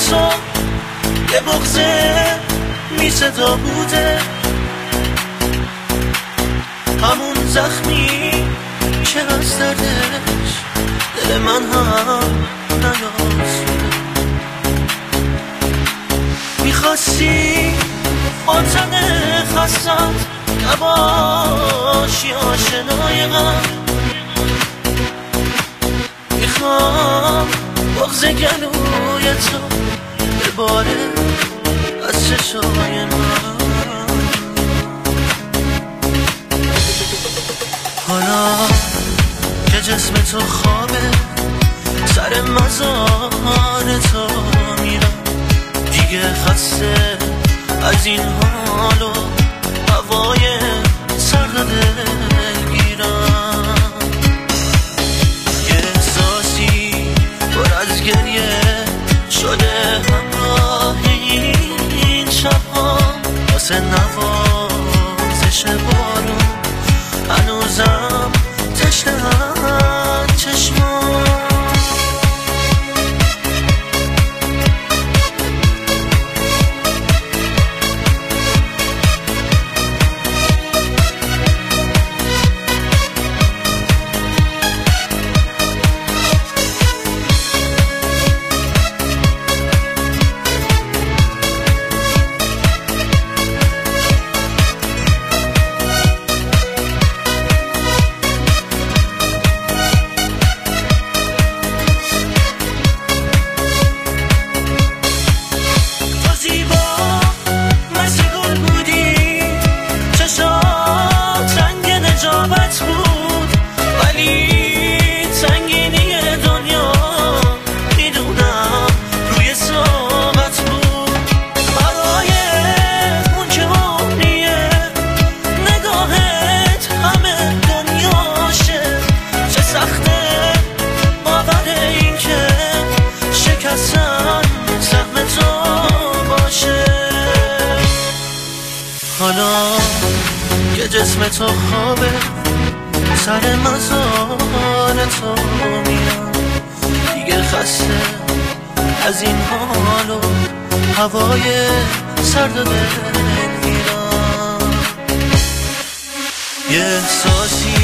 تو یه بغزه می صدا بوده، همون زخمی که از دردش دل من هم نیاسوده. میخواستی خاطر خستت نباشی آشنای من، میخوام بغض گلوی تو بباره از چشای من. حالا که جسم تو خوابه سر مزار تو میرم، دیگه خسته از این حال و هوای سرد دلگیرم. یه احساسی پر از گریه شده همراه این شبها، واسه نوازش بارون هنوزم تشنه‌اند چشمام. حالا که جسم تو خوابه سر مزار تو میرم، دیگه خسته از این حال و هوای سرد دلگیرم. یه احساسی